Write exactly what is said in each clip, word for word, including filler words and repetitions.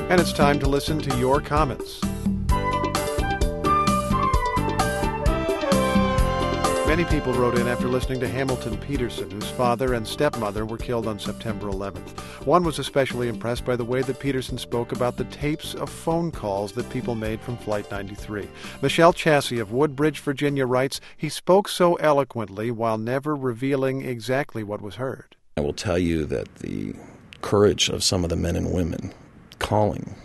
And it's time to listen to your comments. Many people wrote in after listening to Hamilton Peterson, whose father and stepmother were killed on September eleventh. One was especially impressed by the way that Peterson spoke about the tapes of phone calls that people made from Flight ninety-three. Michelle Chassie of Woodbridge, Virginia writes, he spoke so eloquently while never revealing exactly what was heard. I will tell you that the courage of some of the men and women calling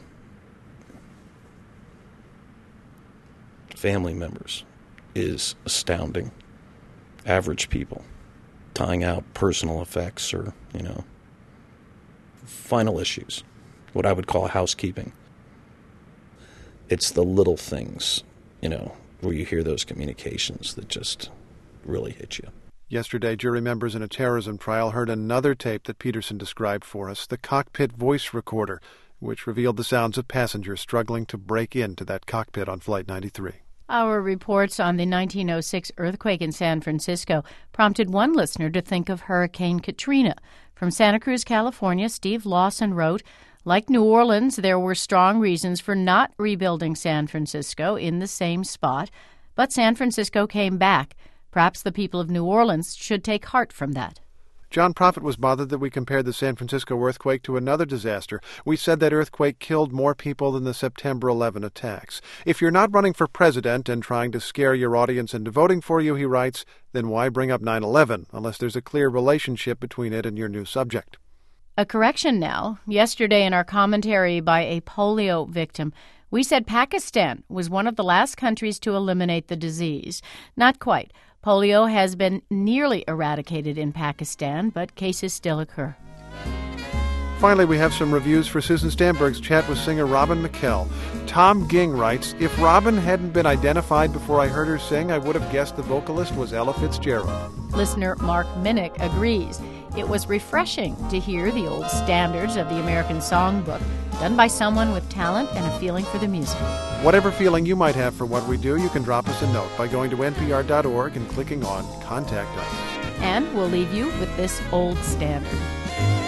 family members is astounding. Average people tying out personal effects or, you know, final issues, what I would call housekeeping. It's the little things, you know, where you hear those communications that just really hit you. Yesterday, jury members in a terrorism trial heard another tape that Peterson described for us, the cockpit voice recorder, which revealed the sounds of passengers struggling to break into that cockpit on Flight ninety-three. Our reports on the nineteen oh six earthquake in San Francisco prompted one listener to think of Hurricane Katrina. From Santa Cruz, California, Steve Lawson wrote, like New Orleans, there were strong reasons for not rebuilding San Francisco in the same spot, but San Francisco came back. Perhaps the people of New Orleans should take heart from that. John Prophet was bothered that we compared the San Francisco earthquake to another disaster. We said that earthquake killed more people than the September eleventh attacks. If you're not running for president and trying to scare your audience into voting for you, he writes, then why bring up nine eleven unless there's a clear relationship between it and your new subject? A correction now. Yesterday in our commentary by a polio victim, we said Pakistan was one of the last countries to eliminate the disease. Not quite. Polio has been nearly eradicated in Pakistan, but cases still occur. Finally, we have some reviews for Susan Stamberg's chat with singer Robin McKell. Tom Ging writes, if Robin hadn't been identified before I heard her sing, I would have guessed the vocalist was Ella Fitzgerald. Listener Mark Minnick agrees. It was refreshing to hear the old standards of the American Songbook done by someone with talent and a feeling for the music. Whatever feeling you might have for what we do, you can drop us a note by going to N P R dot org and clicking on Contact Us. And we'll leave you with this old standard.